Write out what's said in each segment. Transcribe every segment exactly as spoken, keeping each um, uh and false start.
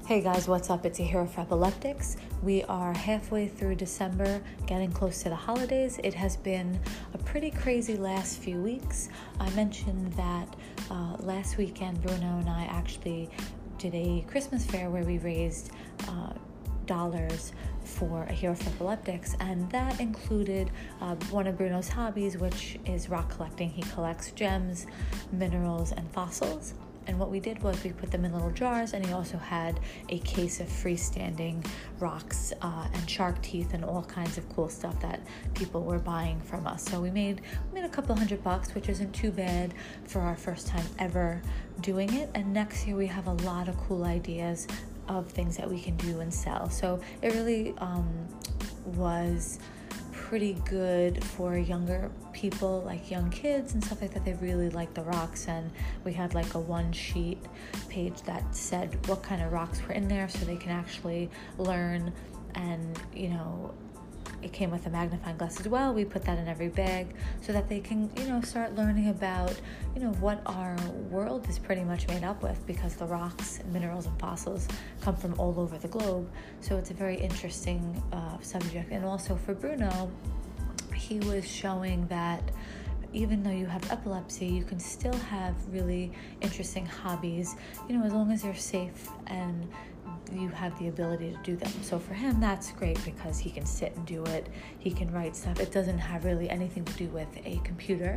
Hey guys, what's up? It's Ahira for Epileptics. We are halfway through December, getting close to the holidays. It has been a pretty crazy last few weeks. I mentioned that uh, last weekend Bruno and I actually did a Christmas fair where we raised uh, dollars for Ahira for Epileptics, and that included uh, one of Bruno's hobbies, which is rock collecting. He collects gems, minerals, and fossils. And what we did was we put them in little jars, and he also had a case of freestanding rocks uh, and shark teeth and all kinds of cool stuff that people were buying from us. So we made we made a couple hundred bucks, which isn't too bad for our first time ever doing it. And next year we have a lot of cool ideas of things that we can do and sell. So it really um, was pretty good for younger people, like young kids and stuff like that. They really like the rocks, and we had like a one sheet page that said what kind of rocks were in there so they can actually learn. And you know, it came with a magnifying glass as well. We put that in every bag so that they can, you know, start learning about, you know, what our world is pretty much made up with, because the rocks, minerals, and fossils come from all over the globe. So it's a very interesting uh, subject. And also for Bruno, he was showing that even though you have epilepsy, you can still have really interesting hobbies, you know, as long as you're safe and you have the ability to do them. So for him, that's great because he can sit and do it. He can write stuff. It doesn't have really anything to do with a computer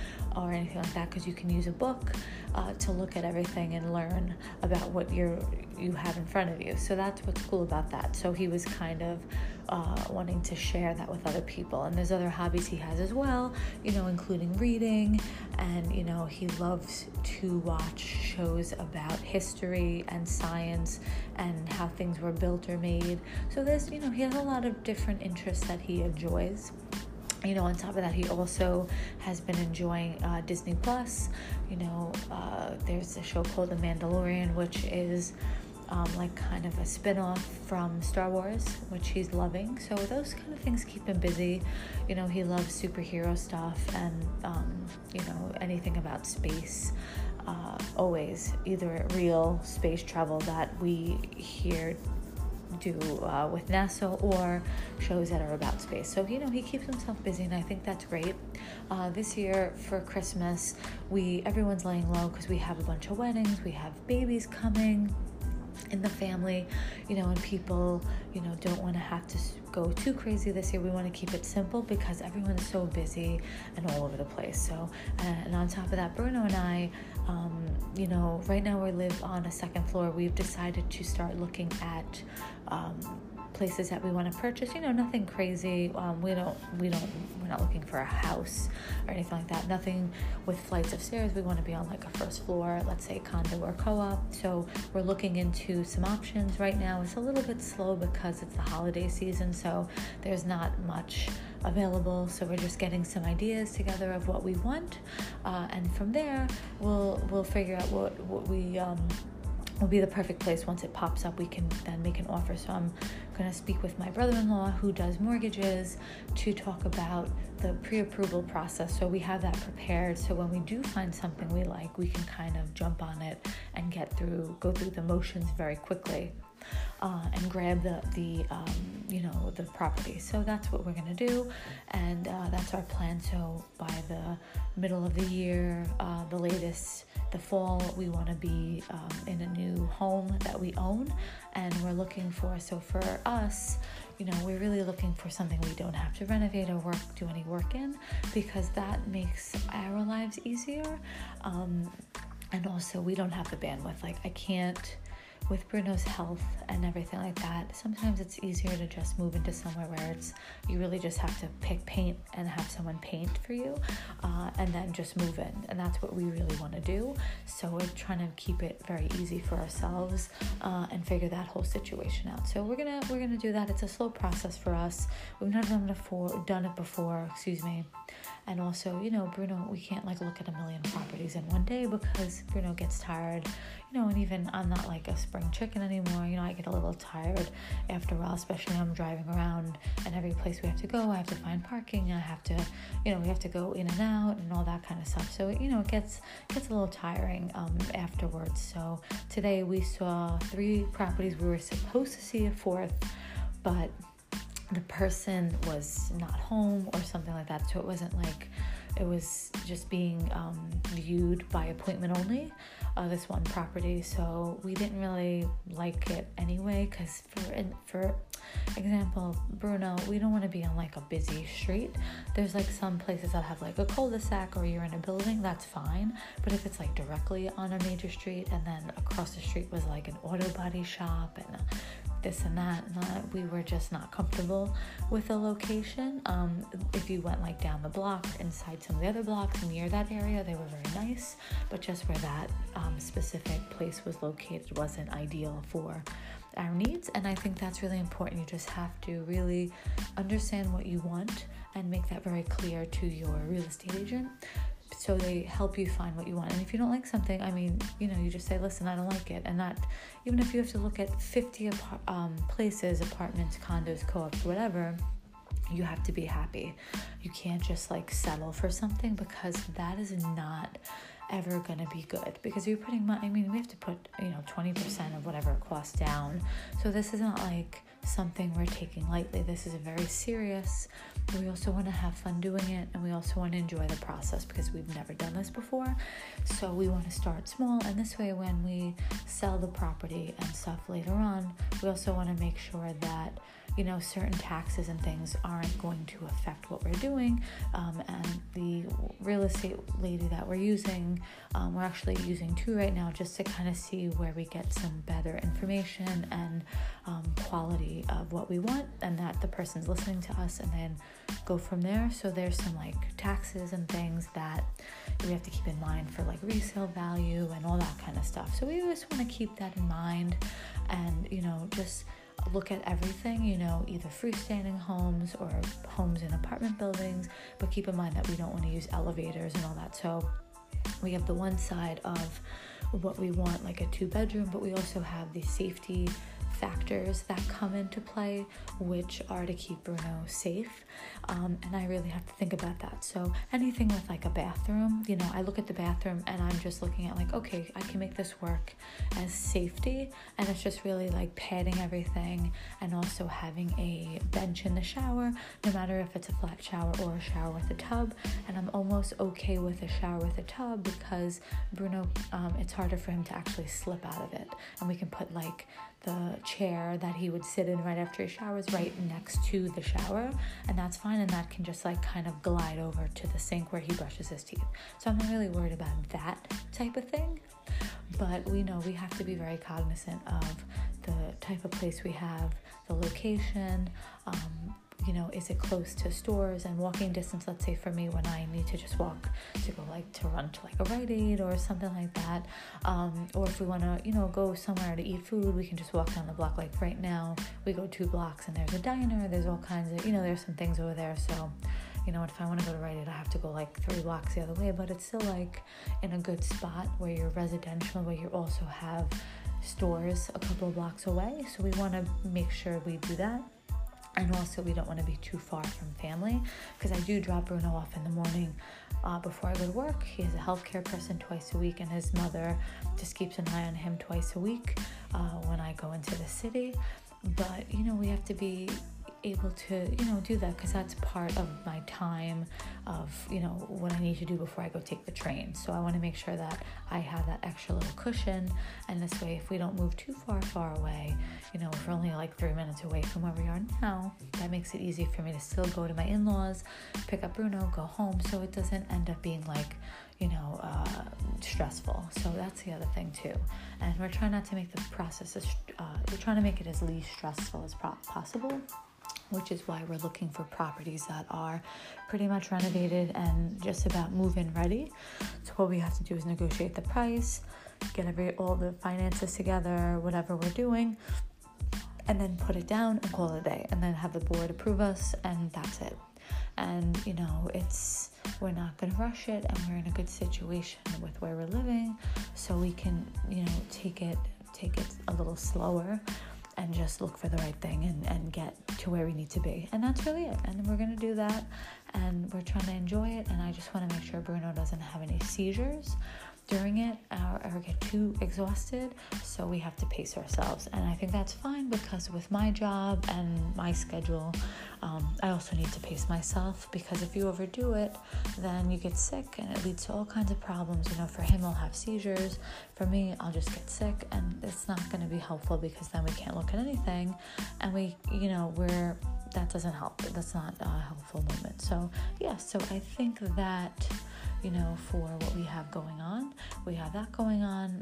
or anything like that, because you can use a book uh, to look at everything and learn about what you're you have in front of you. So that's what's cool about that. So he was kind of uh, wanting to share that with other people. And there's other hobbies he has as well, you know, including reading. And, you know, he loves to watch shows about history and science and how things were built or made. So there's, you know, he has a lot of different interests that he enjoys. You know, on top of that, he also has been enjoying uh, Disney Plus. You know, uh, there's a show called The Mandalorian, which is um, like kind of a spin-off from Star Wars, which he's loving. So those kind of things keep him busy. You know, he loves superhero stuff and, um, you know, anything about space. Uh, always either real space travel that we hear do uh, with NASA, or shows that are about space. So, you know, he keeps himself busy, and I think that's great. Uh, this year for Christmas, we everyone's laying low because we have a bunch of weddings, we have babies coming in the family, you know, and people, you know, don't want to have to go too crazy this year. We want to keep it simple because everyone's so busy and all over the place. So, and on top of that, Bruno and I, um, you know, right now we live on a second floor. We've decided to start looking at um, places that we want to purchase. You know, nothing crazy. Um, we don't, we don't, we're not looking for a house or anything like that. Nothing with flights of stairs. We want to be on like a first floor, let's say condo or co-op. So we're looking into some options right now. It's a little bit slow because it's the holiday season, so there's not much available. So we're just getting some ideas together of what we want, uh, and from there we'll we'll figure out what what we um. will be the perfect place. Once it pops up, we can then make an offer. So I'm going to speak with my brother-in-law who does mortgages to talk about the pre-approval process. So we have that prepared. So when we do find something we like, we can kind of jump on it and get through, go through the motions very quickly. Uh, and grab the, the um, you know, the property. So that's what we're going to do, and uh, that's our plan. So by the middle of the year, uh, the latest, the fall, we want to be um, in a new home that we own, and we're looking for, so for us, you know, we're really looking for something we don't have to renovate or work, do any work in, because that makes our lives easier, um, and also we don't have the bandwidth. Like, I can't, with Bruno's health and everything like that, sometimes it's easier to just move into somewhere where it's, you really just have to pick paint and have someone paint for you, uh, and then just move in. And that's what we really want to do. So we're trying to keep it very easy for ourselves, uh, and figure that whole situation out. So we're gonna we're gonna do that. It's a slow process for us. We've never done it before, done it before, excuse me. And also, you know, Bruno, we can't like look at a million properties in one day because Bruno gets tired, you know, and even I'm not like a spread spring chicken anymore. You know, I get a little tired after a while, especially when I'm driving around and every place we have to go, I have to find parking, I have to, you know, we have to go in and out and all that kind of stuff. So, you know, it gets, gets a little tiring um, afterwards. So today we saw three properties. We were supposed to see a fourth, but the person was not home or something like that. So it wasn't like, it was just being um, viewed by appointment only, uh, this one property. So we didn't really like it anyway, because for for example, Bruno, we don't want to be on like a busy street. There's like some places that have like a cul-de-sac or you're in a building, that's fine. But if it's like directly on a major street and then across the street was like an auto body shop and a this and that, and that, we were just not comfortable with the location. Um, if you went like down the block or inside some of the other blocks near that area, they were very nice, but just where that um, specific place was located wasn't ideal for our needs. And I think that's really important. You just have to really understand what you want and make that very clear to your real estate agent, so they help you find what you want. And if you don't like something, I mean, you know, you just say, listen, I don't like it. And not, even if you have to look at fifty apart, um, places, apartments, condos, co-ops, whatever, you have to be happy. You can't just like settle for something, because that is not ever going to be good, because you're putting money, I mean, we have to put, you know, twenty percent of whatever it costs down. So this is not like something we're taking lightly. This is a very serious. We also want to have fun doing it, and we also want to enjoy the process, because we've never done this before. So we want to start small, and this way when we sell the property and stuff later on, we also want to make sure that, you know, certain taxes and things aren't going to affect what we're doing. Um, and the real estate lady that we're using, um, we're actually using two right now, just to kind of see where we get some better information and um, quality of what we want, and that the person's listening to us, and then go from there. So there's some like taxes and things that we have to keep in mind for like resale value and all that kind of stuff. So we just want to keep that in mind, and, you know, just look at everything, you know, either freestanding homes or homes in apartment buildings, but keep in mind that we don't want to use elevators and all that. So we have the one side of what we want, like a two bedroom, but we also have the safety factors that come into play, which are to keep Bruno safe. Um, and I really have to think about that. So anything with like a bathroom, you know, I look at the bathroom and I'm just looking at like, okay, I can make this work as safety. And it's just really like padding everything, and also having a bench in the shower, no matter if it's a flat shower or a shower with a tub. And I'm almost okay with a shower with a tub, because Bruno, um, it's harder for him to actually slip out of it. And we can put like the chair that he would sit in right after he showers right next to the shower, and that's fine, and that can just like kind of glide over to the sink where he brushes his teeth. So I'm not really worried about that type of thing, but we know we have to be very cognizant of the type of place we have, the location, um, you know, is it close to stores and walking distance? Let's say for me, when I need to just walk to go like to run to like a Rite Aid or something like that, um, or if we want to, you know, go somewhere to eat food, we can just walk down the block. Like right now, we go two blocks and there's a diner. There's all kinds of, you know, there's some things over there. So, you know, if I want to go to Rite Aid, I have to go like three blocks the other way, but it's still like in a good spot where you're residential, where you also have stores a couple of blocks away. So we want to make sure we do that. And also, we don't want to be too far from family, because I do drop Bruno off in the morning uh, before I go to work. He has a healthcare person twice a week, and his mother just keeps an eye on him twice a week uh, when I go into the city. But, you know, we have to be able to, you know, do that, because that's part of my time of, you know, what I need to do before I go take the train. So I want to make sure that I have that extra little cushion, and this way, if we don't move too far, far away, you know, if we're only like three minutes away from where we are now, that makes it easy for me to still go to my in-laws, pick up Bruno, go home, so it doesn't end up being like, you know, uh, stressful. So that's the other thing too. And we're trying not to make the process, as, uh, we're trying to make it as least stressful as pro- possible. Which is why we're looking for properties that are pretty much renovated and just about move-in ready. So what we have to do is negotiate the price, get every all the finances together, whatever we're doing, and then put it down and call it a day, and then have the board approve us, and that's it. And, you know, it's, we're not going to rush it, and we're in a good situation with where we're living, so we can, you know, take it take it a little slower and just look for the right thing and, and get to where we need to be. And that's really it. And we're going to do that, and we're trying to enjoy it. And I just want to make sure Bruno doesn't have any seizures during it or, or get too exhausted, so we have to pace ourselves. And I think that's fine, because with my job and my schedule, um, I also need to pace myself, because if you overdo it, then you get sick and it leads to all kinds of problems. You know, for him, he'll have seizures. For me, I'll just get sick, and it's not going to be helpful, because then we can't look at anything, and we, you know, we're, that doesn't help. That's not a helpful moment. So yeah, so I think that, you know, for what we have going on, we have that going on.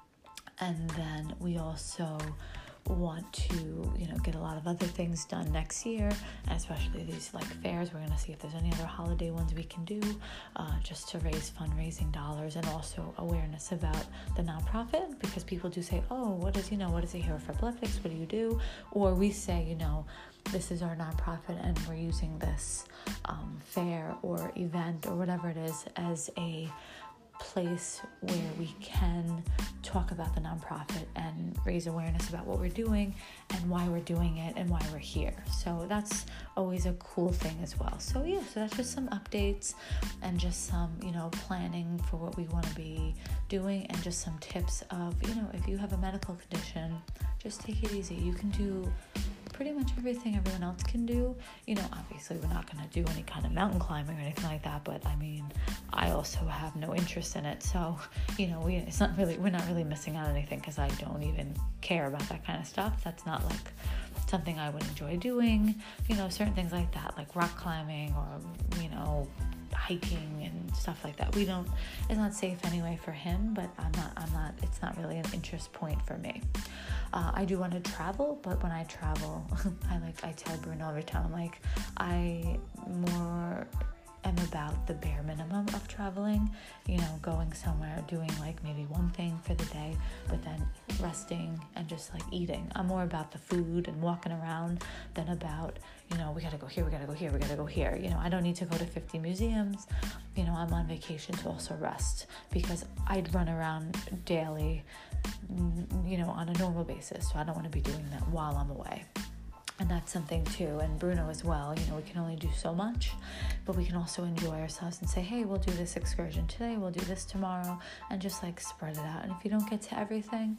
And then we also want to, you know, get a lot of other things done next year, especially these like fairs. We're going to see if there's any other holiday ones we can do, uh, just to raise fundraising dollars, and also awareness about the nonprofit, because people do say, oh, what is, you know, what is it here for epileptics? What do you do? Or we say, you know, this is our nonprofit and we're using this um, fair or event or whatever it is as a place where we can talk about the nonprofit and raise awareness about what we're doing and why we're doing it and why we're here. So that's always a cool thing as well. So yeah, so that's just some updates and just some, you know, planning for what we want to be doing, and just some tips of, you know, if you have a medical condition, just take it easy. You can do pretty much everything everyone else can do. You know, obviously we're not going to do any kind of mountain climbing or anything like that, but I mean, I also have no interest in it. So, you know, we it's not really, we're not really missing out on anything, because I don't even care about that kind of stuff. That's not like something I would enjoy doing. You know, certain things like that, like rock climbing or, you know, hiking and stuff like that. We don't, it's not safe anyway for him, but I'm not, I'm not, it's not really an interest point for me. Uh, I do want to travel, but when I travel, I like, I tell Bruno every time, I'm like, I more am about the bare minimum of traveling, you know, going somewhere, doing like maybe one thing for the day, but then resting and just like eating. I'm more about the food and walking around than about, you know, we gotta go here, we gotta go here, we gotta go here. You know, I don't need to go to fifty museums. You know, I'm on vacation to also rest, because I'd run around daily, you know, on a normal basis. So I don't want to be doing that while I'm away. And that's something too, and Bruno as well. You know, we can only do so much, but we can also enjoy ourselves and say, hey, we'll do this excursion today, we'll do this tomorrow, and just like spread it out. And if you don't get to everything,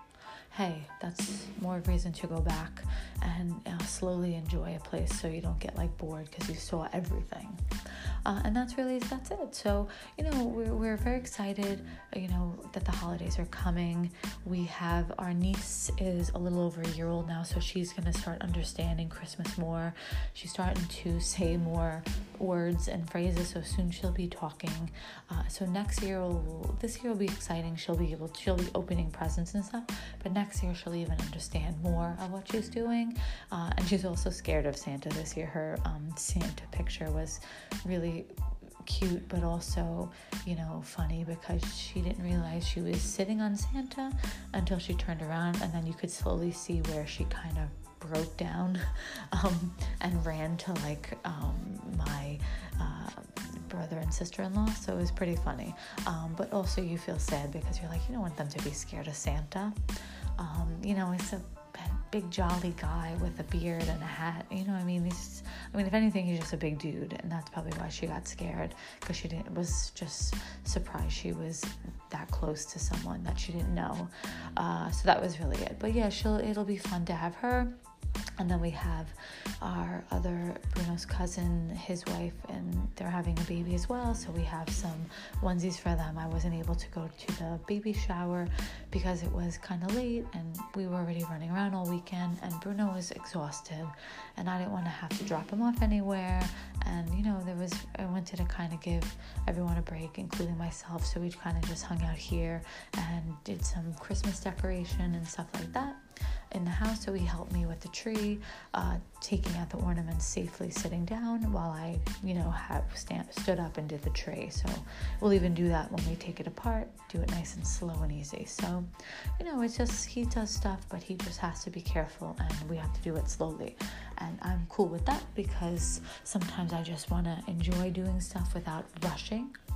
hey, that's more reason to go back and uh, slowly enjoy a place, so you don't get like bored because you saw everything. Uh, and that's really, that's it. So, you know, we're, we're very excited, you know, that the holidays are coming. We have, our niece is a little over a year old now, so she's going to start understanding Christmas more. She's starting to say more words and phrases, so soon she'll be talking. Uh, so next year, will, this year will be exciting. She'll be able to, she'll be opening presents and stuff, but next year she'll even understand more of what she's doing. Uh, and she's also scared of Santa this year. Her um, Santa picture was really cute, but also, you know, funny, because she didn't realize she was sitting on Santa until she turned around, and then you could slowly see where she kind of broke down um, and ran to like um, my uh, brother and sister-in-law. So it was pretty funny, um, but also you feel sad, because you're like, you don't want them to be scared of Santa. Um, you know, it's a big jolly guy with a beard and a hat, you know what I mean? He's, I mean, if anything, he's just a big dude, and that's probably why she got scared, because she didn't, was just surprised she was that close to someone that she didn't know. Uh, so that was really it. But yeah, she'll, it'll be fun to have her. And then we have our other, Bruno's cousin, his wife, and they're having a baby as well. So we have some onesies for them. I wasn't able to go to the baby shower because it was kind of late, and we were already running around all weekend, and Bruno was exhausted, and I didn't want to have to drop him off anywhere. And, you know, there was, I wanted to kind of give everyone a break, including myself. So we kind of just hung out here and did some Christmas decoration and stuff like that in the house. So he helped me with the tree, uh, taking out the ornaments safely, sitting down while I, you know, have stand, stood up and did the tree. So we'll even do that when we take it apart, do it nice and slow and easy. So, you know, it's just, he does stuff, but he just has to be careful, and we have to do it slowly. And I'm cool with that, because sometimes I just want to enjoy doing stuff without rushing.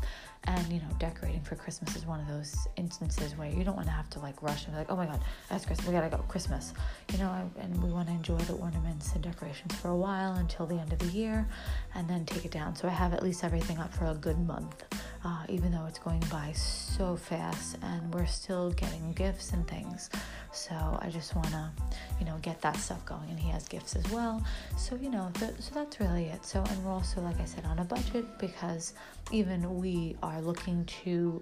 And, you know, decorating for Christmas is one of those instances where you don't want to have to like rush and be like, oh my God, that's Christmas, we gotta go, Christmas, you know, and we want to enjoy the ornaments and decorations for a while until the end of the year and then take it down. So I have at least everything up for a good month, uh, even though it's going by so fast and we're still getting gifts and things. So I just want to, you know, get that stuff going, and he has gifts as well. So, you know, th- so that's really it. So, and we're also, like I said, on a budget because even we are looking to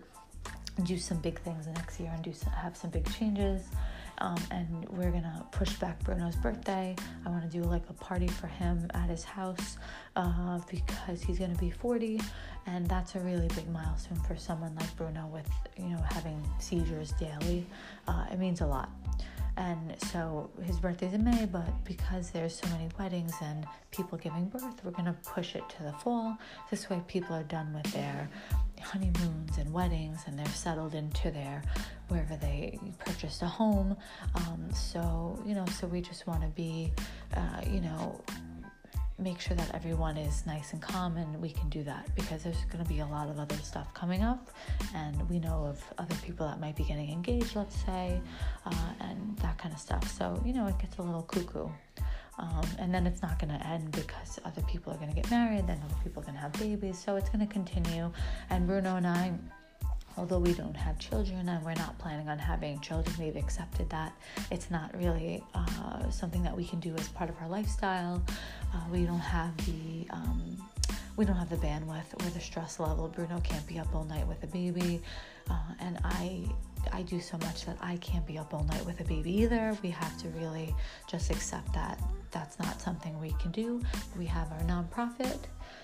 do some big things next year and do some, have some big changes. Um, and we're gonna push back Bruno's birthday. I want to do like a party for him at his house uh, because he's gonna be forty, and that's a really big milestone for someone like Bruno with, you know, having seizures daily. Uh, it means a lot. And so his birthday's in May, but because there's so many weddings and people giving birth, we're going to push it to the fall. This way people are done with their honeymoons and weddings and they're settled into their, wherever they purchased a home. Um, so, you know, so we just want to be, uh, you know, make sure that everyone is nice and calm, and we can do that because there's going to be a lot of other stuff coming up, and we know of other people that might be getting engaged, let's say, uh, and that kind of stuff. So, you know, it gets a little cuckoo. Um, and then it's not going to end because other people are going to get married, then other people are going to have babies. So it's going to continue. And Bruno and I, although we don't have children and we're not planning on having children, we've accepted that it's not really uh, something that we can do as part of our lifestyle. Uh, we don't have the um, we don't have the bandwidth or the stress level. Bruno can't be up all night with a baby, uh, and I I do so much that I can't be up all night with a baby either. We have to really just accept that that's not something we can do. We have our nonprofit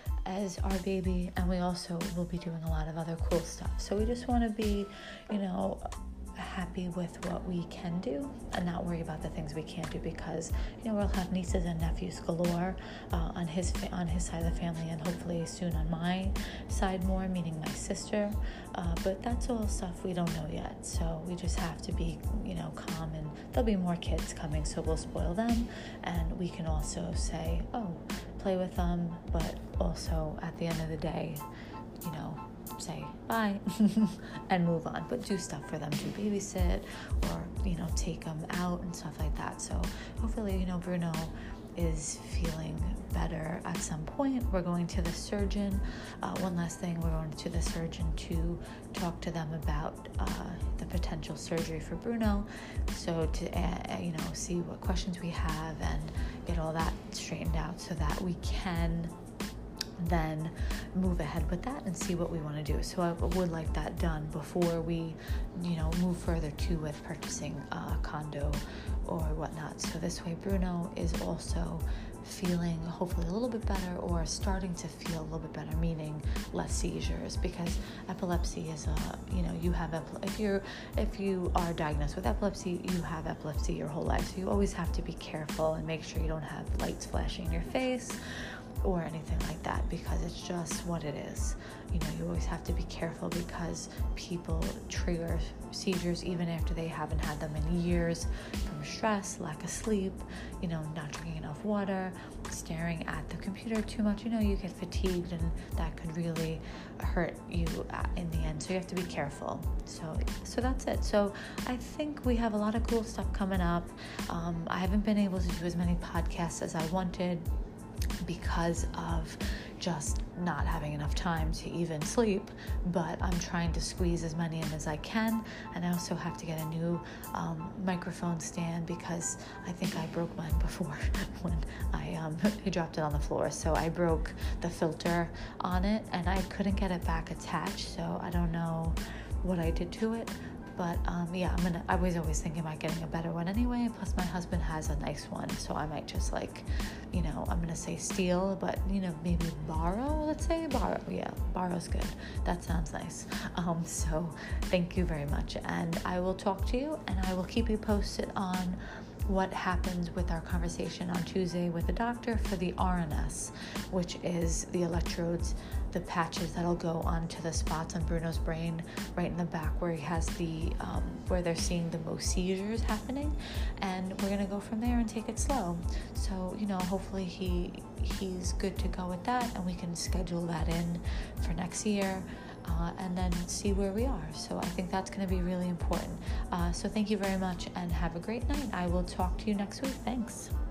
as our baby, and we also will be doing a lot of other cool stuff. So we just want to be, you know, happy with what we can do and not worry about the things we can't do, because, you know, we'll have nieces and nephews galore uh, on his fa- on his side of the family, and hopefully soon on my side more, meaning my sister. Uh, but that's all stuff we don't know yet. So we just have to be, you know, calm, and there'll be more kids coming, so we'll spoil them, and we can also say, oh, play with them, but also at the end of the day, you know, say bye and move on, but do stuff for them, do babysit or, you know, take them out and stuff like that. So hopefully, you know, Bruno is feeling better at some point. We're going to the surgeon. Uh, one last thing, we're going to the surgeon to talk to them about uh, the potential surgery for Bruno. So to, uh, you know, see what questions we have and get all that straightened out so that we can then move ahead with that and see what we want to do. So I would like that done before we, you know, move further to with purchasing a condo or whatnot. So this way Bruno is also feeling hopefully a little bit better, or starting to feel a little bit better, meaning less seizures, because epilepsy is a, you know, you have, epi- if you're, if you are diagnosed with epilepsy, you have epilepsy your whole life. So you always have to be careful and make sure you don't have lights flashing in your face or anything like that, because it's just what it is. You know, you always have to be careful because people trigger seizures even after they haven't had them in years, from stress, lack of sleep, you know, not drinking enough water, staring at the computer too much. You know, you get fatigued, and that could really hurt you in the end. So you have to be careful. So, so that's it. So I think we have a lot of cool stuff coming up. Um, I haven't been able to do as many podcasts as I wanted, because of just not having enough time to even sleep, but I'm trying to squeeze as many in as I can. And I also have to get a new um, microphone stand, because I think I broke mine before when I um, I dropped it on the floor. So I broke the filter on it and I couldn't get it back attached, so I don't know what I did to it. But um, yeah, I'm gonna. I was always thinking about getting a better one anyway. Plus, my husband has a nice one, so I might just like, you know, I'm gonna say steal, but you know, maybe borrow. Let's say borrow. Yeah, borrow's good. That sounds nice. Um, so thank you very much, and I will talk to you, and I will keep you posted on what happens with our conversation on Tuesday with the doctor for the R N S, which is the electrodes, the patches that'll go onto the spots on Bruno's brain, right in the back where he has the, um, where they're seeing the most seizures happening, and we're gonna go from there and take it slow. So, you know, hopefully he he's good to go with that, and we can schedule that in for next year. uh, and then see where we are. So I think that's going to be really important. Uh, so thank you very much and have a great night. I will talk to you next week. Thanks.